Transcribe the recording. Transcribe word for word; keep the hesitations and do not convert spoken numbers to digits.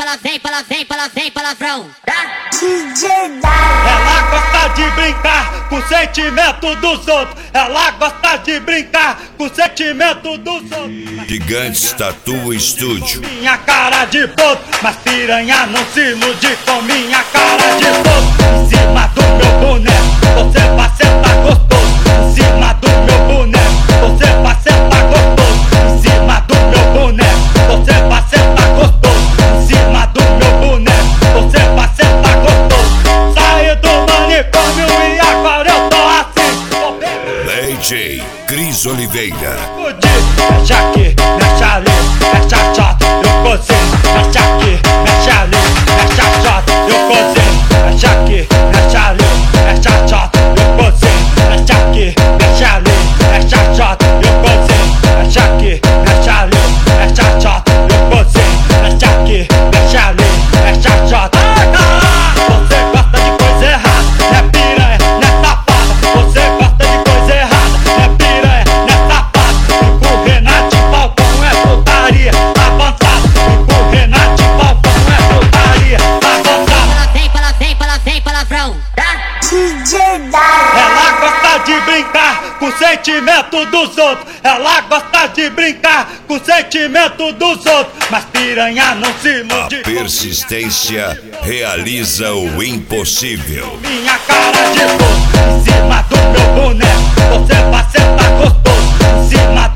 pala vem, pala vem, pala vem, palavrão. D J Dark. Ela gosta de brincar com o sentimento dos outros. Ela gosta de brincar com o sentimento dos outros. Gigantes Tattoo Studio. Minha cara de boto, mas piranha não se ilude com minha cara de boto. Em cima do meu boneco, você vai sentar gostoso. Em cima do meu boneco, você vai sentar gostoso. Em cima do meu boneco, você vai sentar gostoso. Em cima do meu boneco, você vai sentar gostoso. Saí do manicômio e agora eu tô assim. D J Cris Oliveira. Mexe aqui, mexe ali, mexe a chota, eu cozinho. Mexe aqui, mexe ali, mexe a chota, eu cozinho. Mexe aqui, mexe ali, mexe a chota, eu cozinho. Mexe aqui, mexe ali, mexe a chota, eu cozinho. Mexe aqui, mexe ali, mexe a chota, eu cozinho. Mexe aqui, mexe ali, mexe a chota. Você gosta de coisa errada, é piranha, não é safada. Você gosta de coisa errada, é piranha, não é safada. O Renato Falcão é putaria avançada. O Renato Falcão é putaria avançada. Pala vem, pala vem, pala vem, palavrão. D J Dark. Ela gosta de brincar com o sentimento dos outros. Ela gosta de brincar com o sentimento dos outros. Mas piranha não se A ilude. persistência realiza o impossível. Minha cara de boto, em cima do meu boneco, você vai sentar gostoso. Em cima